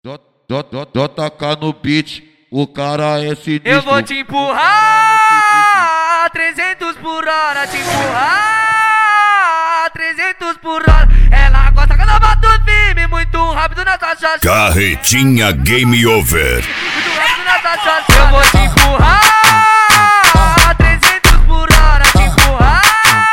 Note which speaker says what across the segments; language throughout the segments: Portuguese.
Speaker 1: JK no beat, o cara é sinistro.
Speaker 2: Eu vou te empurrar 300 por hora, te empurrar 300 por hora. Ela gosta quando eu bato firme, muito rápido nessa chachada.
Speaker 3: Carretinha Game Over.
Speaker 2: Muito rápido nessa chachada. Eu vou te empurrar 300 por hora, te empurrar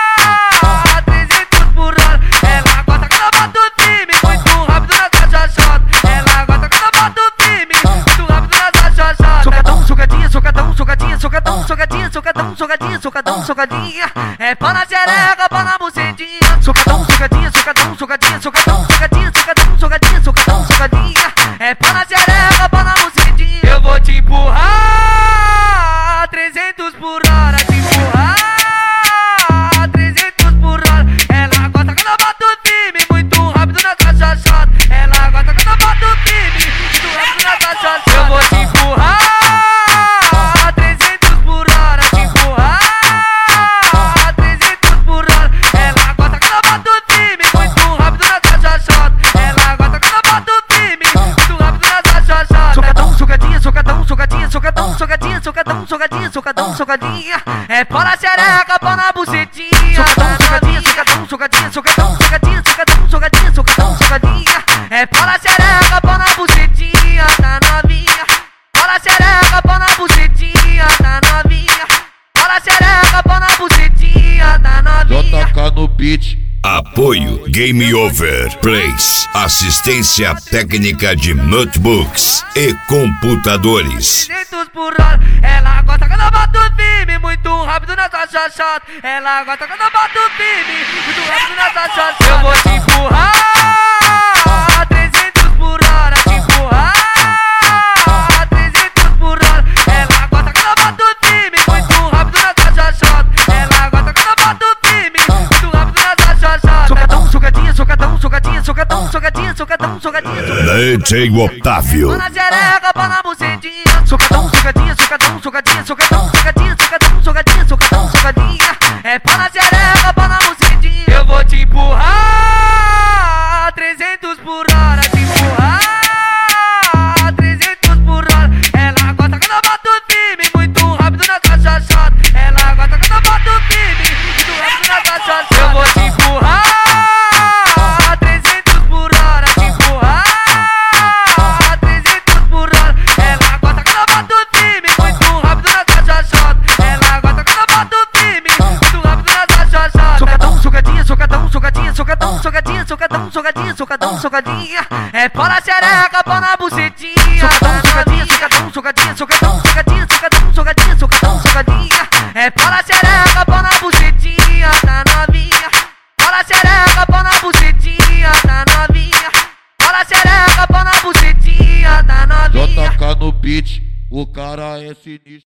Speaker 2: 300 por hora. Ela gosta quando eu bato firme, muito rápido nessa chachada. Ela gosta quando eu bato firme, muito rápido nessa chachada. Socadão, socadinha, socadão, socadinha, socadão, socadinha, socadão, socadinha, socadão, socadinha. É pau na xereca, pau na bucetinha. Socadão, socadinha, socadão, socadinha, socadão, socadinha, socadão, socadinha, socadão, socadinha. É pau na xereca, pau na bucetinha. Eu vou te empurrar 300 por hora, te empurrar 300 por hora. Ela gosta quando eu bato firme, muito rápido nessa chachada. Ela gosta quando eu bato firme, muito rápido nessa chachada. Eu vou te empurrar 300 por hora, te empurrar 300 por hora. Ela gosta quando eu bato firme, muito rápido nessa chachada. Ela gosta quando eu bato firme, muito rápido nessa chachada. Socadão, socadinha, socadão, socadinha, socadão, socadinha, socadão, socadinha, socadão, socadinha. É pau na xereca, pau na bucetinha. Socadão, socadinha, socadão, socadinha, socadão, socadinha, socadão, socadinha, socadão, socadinha. É pau na xereca, pau na bucetinha, tá novinha. Pau na xereca, pau na bucetinha, tá novinha. Pau na xereca, pau na bucetinha, tá novinha.
Speaker 1: JK no beat.
Speaker 3: Apoio Game Over Plays. Assistência técnica de notebooks e computadores.
Speaker 2: 300 por hora. Ela gosta quando eu bato firme, muito rápido nessa chachada. Ela gosta quando eu bato firme, muito rápido nessa chachada. Eu vou te empurrar 300 por hora, te empurrar 300 por hora. Ela gosta quando eu bato firme, muito rápido nessa chachada. Ela gosta quando eu bato firme, muito rápido nessa chachada. Socadão, socadinha, socadão, socadinha, socadão, socadinha, socadão, socadinha, socadinha.
Speaker 3: DJ Otávio.
Speaker 2: Pau na xereca, pau na bucetinha. Socadão, socadinha, socadão, socadinha, socadão, socadinha, socadão, socadinha, socadão, socadinha. É pau na xereca, pau na bucetinha. Eu vou te empurrar 300 por hora, te empurrar 300 por hora. Ela gosta quando eu bato firme, muito rápido nessa chachada. Ela gosta quando eu bato firme, muito rápido nessa chachada. Eu vou te empurrar 300 por hora, te empurrar 300 por hora. Ela gosta quando eu bato firme, muito rápido nessa chachada. Ela gosta quando eu bato firme, muito rápido nessa chachada. Socadão, socadinha, socadão, socadinha, socadão, socadinha, socadão, socadinha, socadão, socadinha. É pau na xereca, pau na bucetinha. Socadão, socadinha, socadão, socadinha, socadão, socadinha, socadão, socadinha, socadão, socadinha. É pau na xereca, pau na bucetinha, tá novinha. Pau na xereca, pau na bucetinha, tá novinha. Pau na xereca, pau na bucetinha, tá novinha.
Speaker 1: JK no beat, o cara é sinistro.